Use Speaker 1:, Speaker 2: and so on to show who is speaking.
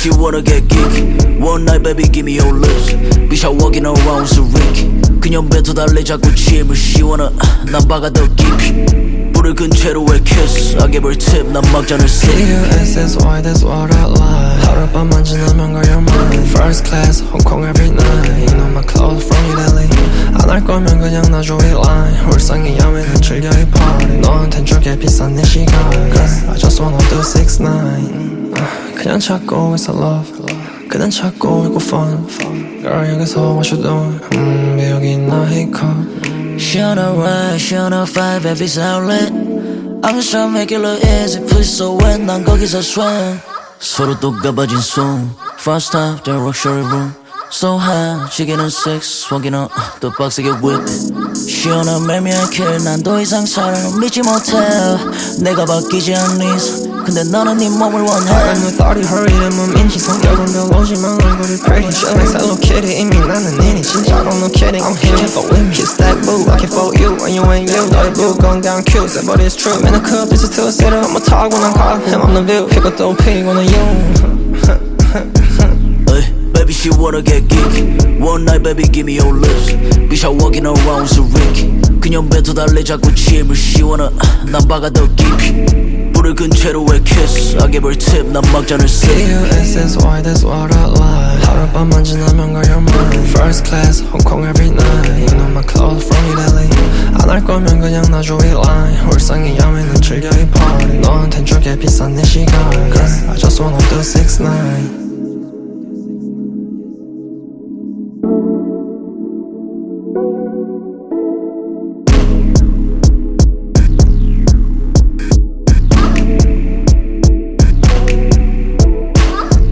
Speaker 1: she wanna get geeky. One night baby give me your lips. We shall walking around with a Ricky. 그냥 뱉어달래 자꾸 침을 씌워놔. 난 박아 더 깊이. 불을 끈 채로 왜 kiss. I give her tip. 난 막잔을 sip.
Speaker 2: P-U-S-S-Y that's what I like. 하룻밤만 지나면 걸 you're mine. First class Hong Kong every night. You know my clothes from Italy. 안 할 거면 그냥 놔줘 이 line. 울상의 야외는 즐겨 이 party. 너한텐 저게 비싼 내 시간. Girl, I just wanna do 6ix9ine. 그냥 찾고 있어 love. 그냥 찾고 있고 fun. Girl 여기서 what you doing? 여기 있나 hiccup.
Speaker 1: She on a ride, she on a 5 every outlet. I'm just tryna make it look easy. Pussy so wet, 난 거기서 swim. 서로 또 가봐진 숨. First time, the luxury room. So high, chicken and sex. smoking on the box to get whipped. She on a 매미한 kill. 난 더 이상 사랑을 믿지 못해. 내가 바뀌지 않니? 근데 너는 네 몸을 원해.
Speaker 2: I know thought hurry 이름은 민지 성격은 별로지만 얼굴이 pretty. Shit like Hello Kitty. 이미 나는 니니 진짜로 no kidding. I'm here for with me. Kiss that boo, I can for you and you ain't you. 너의 blue going down cute, said but it's true. Man, I could bitch to a sitter. I'm a 타고 난 가. him on the view. 피고 또 피고 는 you.
Speaker 1: Baby, she wanna get geeky. One night, baby, give me your lips. We shall walking around with a Ricky. 그냥 뱉어달래 자꾸 침을 씌워놔. 난 박아 더 깊이. 불을 끈 채로 왜 kiss. I give her tip. 난 막잔을 sip.
Speaker 2: P-U-S-S-Y that's what I like. 하룻밤만 지나면 걸 you're mine. First class Hong Kong every night. You know my clothes from Italy. 안 할 거면 그냥 놔줘 이 line. 울상의 야외는 즐겨 이 party. 너한텐 저게 비싼 내 시간. Girl, I just wanna do 6ix9ine.